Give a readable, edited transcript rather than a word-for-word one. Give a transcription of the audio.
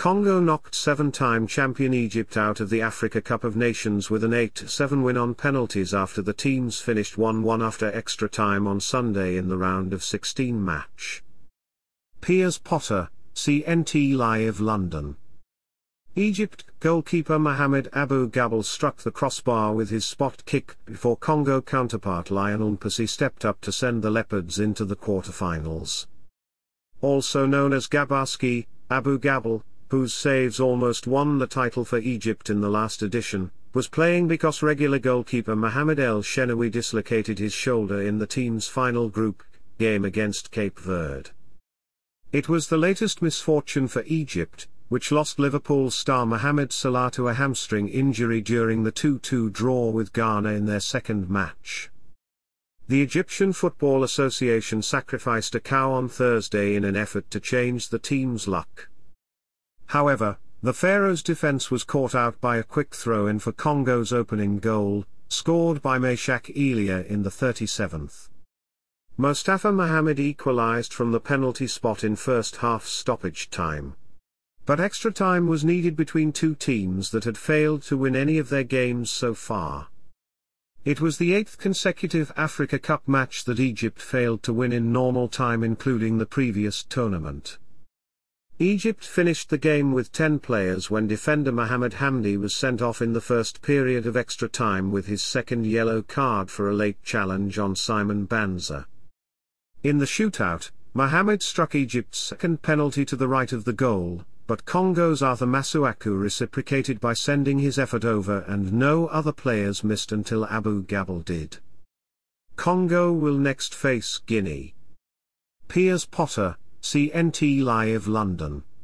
Congo knocked 7-time champion Egypt out of the Africa Cup of Nations with an 8-7 win on penalties after the teams finished 1-1 after extra time on Sunday in the round of 16 match. Piers Potter, CNT Live London. Egypt goalkeeper Mohamed Abou Gabel struck the crossbar with his spot kick before Congo counterpart Lionel Mpasi stepped up to send the Leopards into the quarter-finals. Also known as Gabarski, Abou Gabel, whose saves almost won the title for Egypt in the last edition, was playing because regular goalkeeper Mohamed El Shenawi dislocated his shoulder in the team's final group game against Cape Verde. It was the latest misfortune for Egypt, which lost Liverpool star Mohamed Salah to a hamstring injury during the 2-2 draw with Ghana in their second match. The Egyptian Football Association sacrificed a cow on Thursday in an effort to change the team's luck. However, the Pharaohs' defense was caught out by a quick throw-in for Congo's opening goal, scored by Meshak Elia in the 37th. Mostafa Mohamed equalized from the penalty spot in first-half stoppage time. But extra time was needed between two teams that had failed to win any of their games so far. It was the 8th consecutive Africa Cup match that Egypt failed to win in normal time, including the previous tournament. Egypt finished the game with 10 players when defender Mohamed Hamdi was sent off in the first period of extra time with his second yellow card for a late challenge on Simon Banza. In the shootout, Mohamed struck Egypt's second penalty to the right of the goal, but Congo's Arthur Masuaku reciprocated by sending his effort over and no other players missed until Abou Gabel did. Congo will next face Guinea. Piers Potter, CNT Live London.